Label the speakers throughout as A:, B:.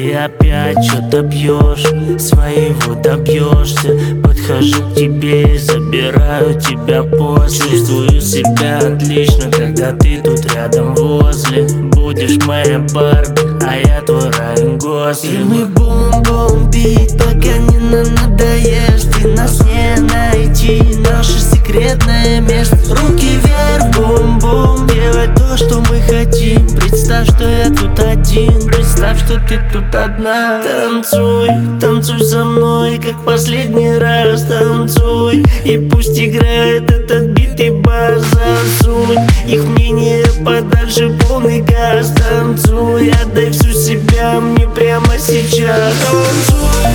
A: Ты опять что-то пьешь, своего добьешься. Подхожу к тебе и забираю тебя после. Чувствую себя отлично, когда ты тут рядом возле. Будешь моя Барби, а я твой Райан Гослинг. И мы бум-бум бит, пока не надоешь. Ты нас не найти, наше секретное место. Руки вверх, бум-бум, делай то, что мы хотим. Представь, что я тут один, представь, что ты тут одна. Танцуй, танцуй со мной, как последний раз. Танцуй, и пусть играет этот бит и бас. Засунь их мнение подальше, полный газ. Танцуй, отдай всю себя мне прямо сейчас. Танцуй,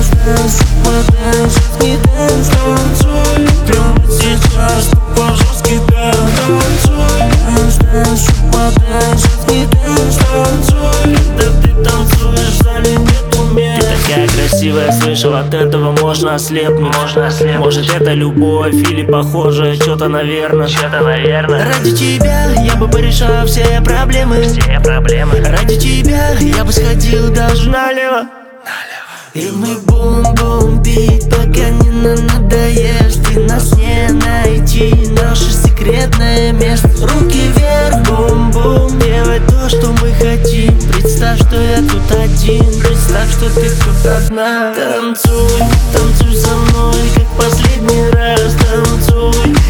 A: танцуй, прямо сейчас, по-жестки, да. Танцуй, танцуй, когда ты танцуешь, в зале нету мест. Ты такая красивая, слышал, от этого можно ослепнуть. Может, это любовь или похоже, что-то наверное. Ради тебя я бы порешал все проблемы. Ради тебя я бы сходил даже налево. И мы бум-бум бит, пока не надоешь. Ты нас не найти, наше секретное место. Руки вверх, бум-бум, делай то, что мы хотим. Представь, что я тут один, представь, что ты тут одна. Танцуй, танцуй со мной, как последний раз. Танцуй,